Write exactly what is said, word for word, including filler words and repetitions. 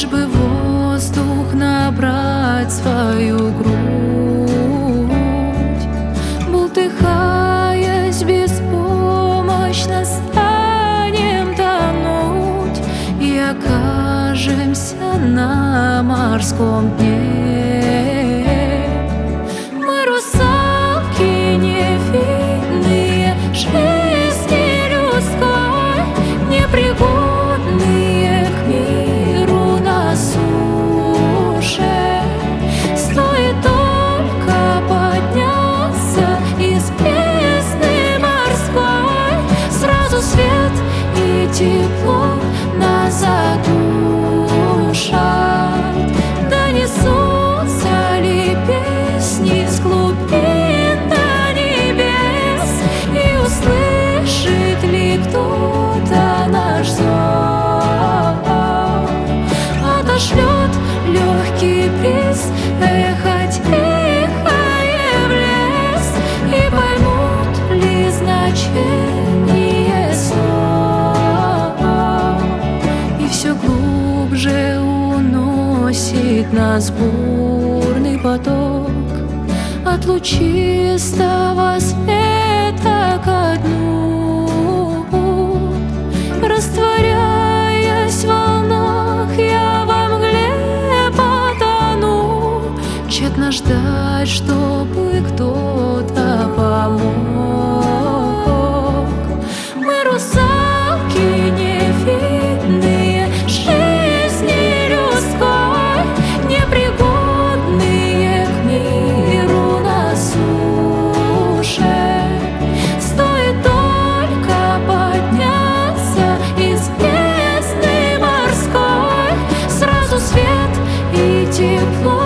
лишь бы воздух набрать в свою грудь. Бултыхаясь беспомощно, станем тонуть и окажемся на морском дне. Мы русалки невинные, жизни людской, непригодные к миру на суше. Стоит только подняться из бездны морской, сразу свет и тепло нас задушат. Донесутся ли песни с глубин до небес, и услышит ли кто-то наш зов? Отошлет легкий бриз ехать тихое в лес, и поймут ли значение слов? И все глубже уносит нас бурный поток от лучистого света ко дну. Растворяясь в волнах, я во мгле потону. Тщетно ждать, чтобы кто-то помог. Мы русалки невинные, жизни людской, непригодные к миру на суше. Стоит только подняться из бездны морской, сразу свет и тепло